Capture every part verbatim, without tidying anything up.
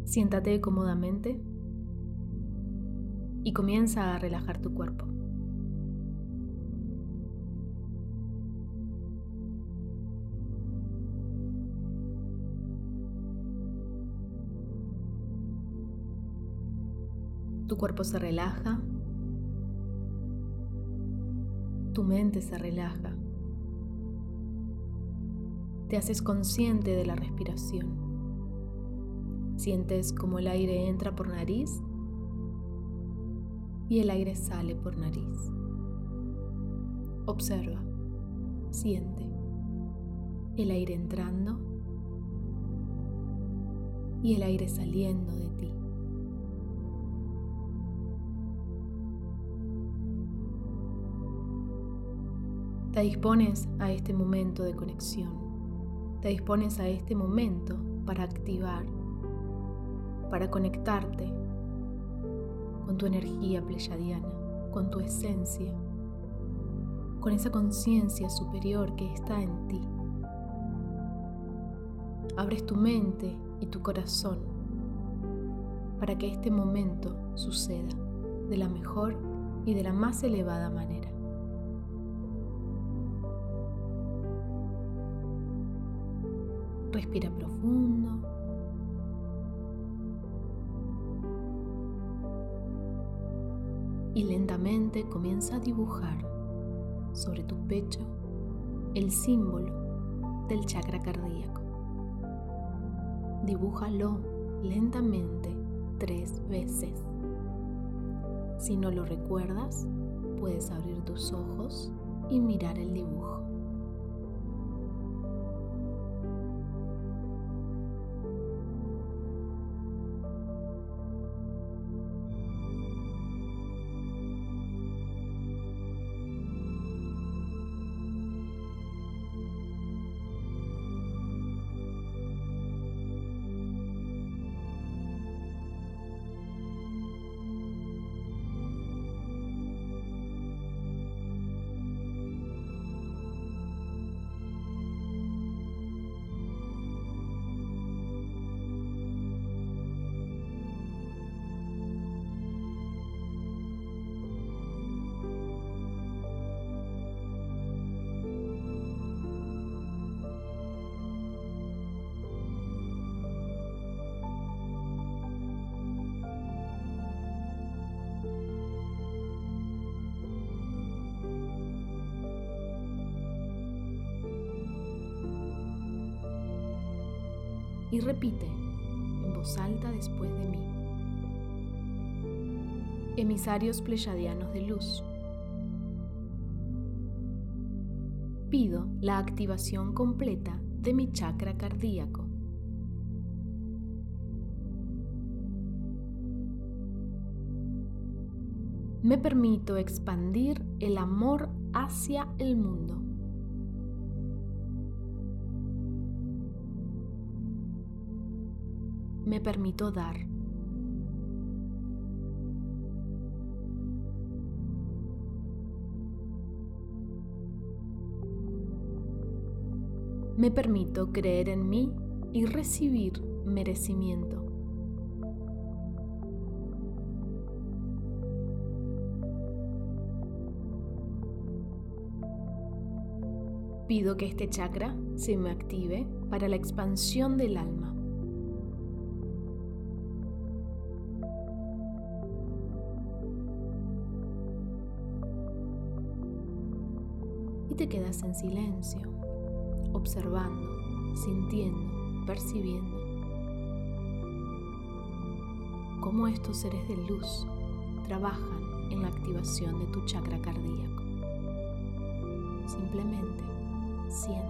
Siéntate cómodamente y comienza a relajar tu cuerpo. Tu cuerpo se relaja, tu mente se relaja. Te haces consciente de la respiración. Sientes como el aire entra por nariz y el aire sale por nariz. Observa, siente el aire entrando y el aire saliendo de ti. Te dispones a este momento de conexión. Te dispones a este momento para activar, para conectarte con tu energía pleyadiana, con tu esencia, con esa conciencia superior que está en ti. Abres tu mente y tu corazón para que este momento suceda de la mejor y de la más elevada manera. Respira profundo. Y lentamente comienza a dibujar sobre tu pecho el símbolo del chakra cardíaco. Dibújalo lentamente tres veces. Si no lo recuerdas, puedes abrir tus ojos y mirar el dibujo. Y repite en voz alta después de mí. Emisarios pleyadianos de luz. Pido la activación completa de mi chakra cardíaco. Me permito expandir el amor hacia el mundo. Me permito dar. Me permito creer en mí y recibir merecimiento. Pido que este chakra se me active para la expansión del alma. Y te quedas en silencio, observando, sintiendo, percibiendo cómo estos seres de luz trabajan en la activación de tu chakra cardíaco. Simplemente siente.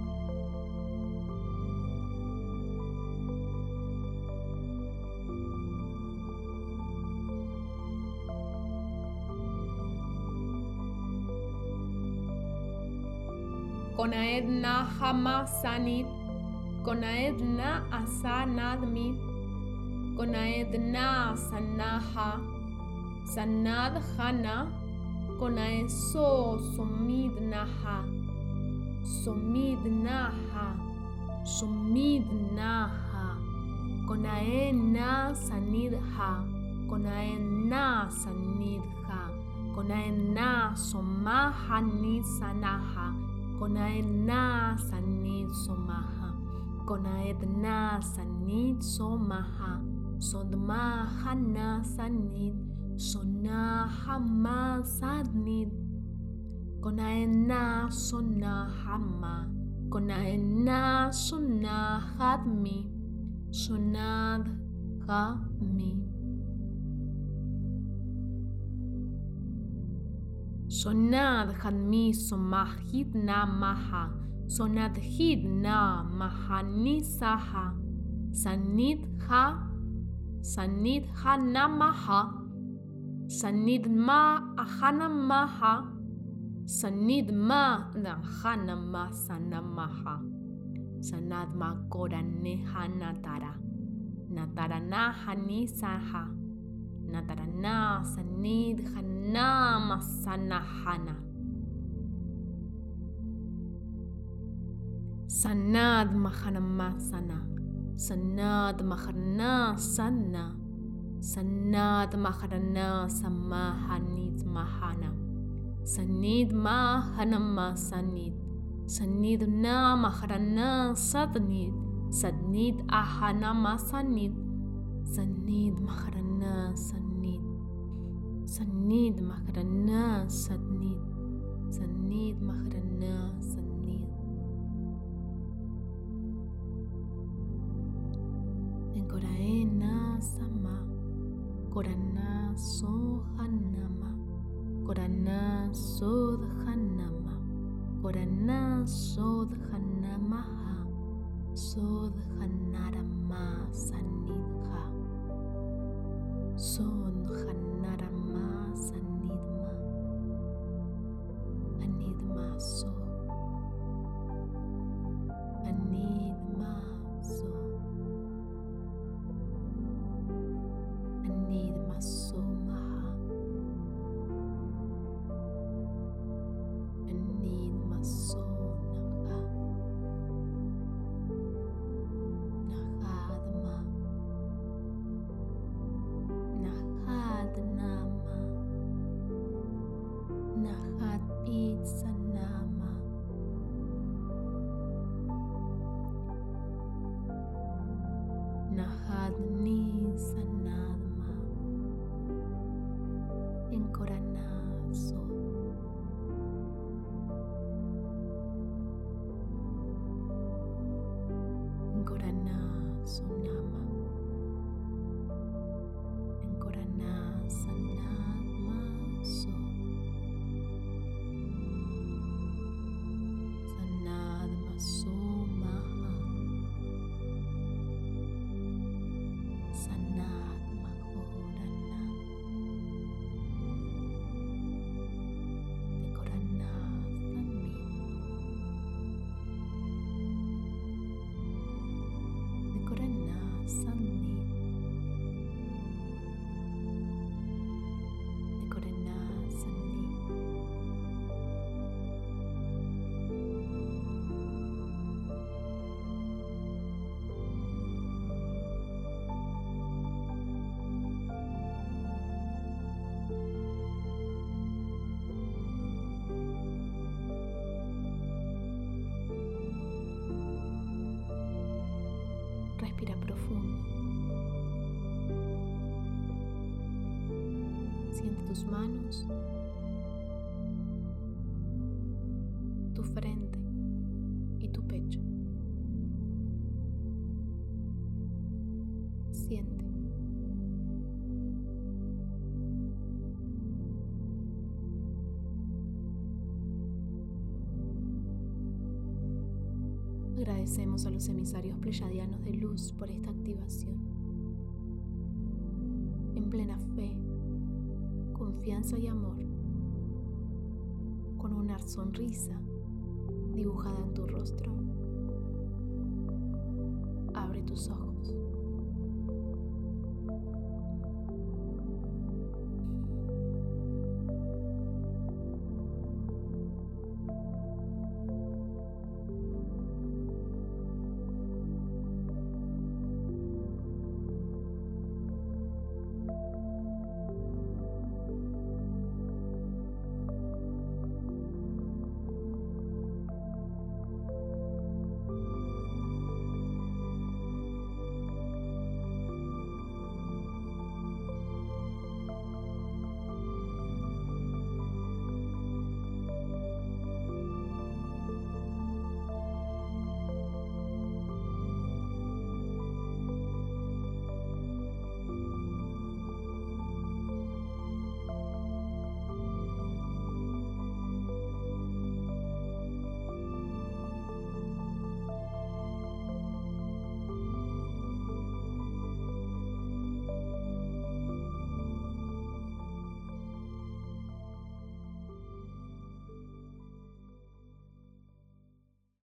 Konaedna hamasanit, Konaedna asanadmit, Konaedna sanaha, Sanadhana, Konaeso somidnaha, Somidnaha, Somidnaha, Konaena sanidha, Konaena sanidha, Konaena somahani sanaha, Konaena sanid somaha, Konaedna sanid somaha, Sodmahana sanid, Sonahama sanid, Konaena sonahama, Konaena sonahadmi, Sonadhami. Sonadhami somahidna maha, Sonadhidna mahanisaha, Sanidha, Sanidha namaha, Sanidma ahanamaha, Sanidma nahanama sanamaha, Sanadma koraneha natara, Natarana hanisaha, Natarana sanidhana masanahana, Sanad mahanamasana, Sanad maharana sana, Sanad maharana samahanid mahana, Sanid mahanama sanid, Sanid na maharana sadnid, Sadnid ahanama sanid, Sanid maharana sanid, Sanid maharana sadnid, Sanid maharana sanid. Enkoraena sama, Korana sohanama, Korana sodhanama, Korana sodhanamaha, Sodhanarama sanidha, Sodhanarama sanidma, Anidma so, Anidma so, Anidma so maha, Anidma so naha, Nahadma, Nahadnama, Nahad pitsanama, Nahadni sanadma, Inkoranaso, Inkoranaso nama, Inkoranasanadma so, Sanadma so maha, Sanadma korana, Dekorana sanmi, Dekorana sanni, Dekorana sanni, Respira profundo. Siente tus manos, tu frente y tu pecho. Siente. Agradecemos a los emisarios pleyadianos de luz por esta activación. En plena fe, confianza y amor, con una sonrisa dibujada en tu rostro, abre tus ojos.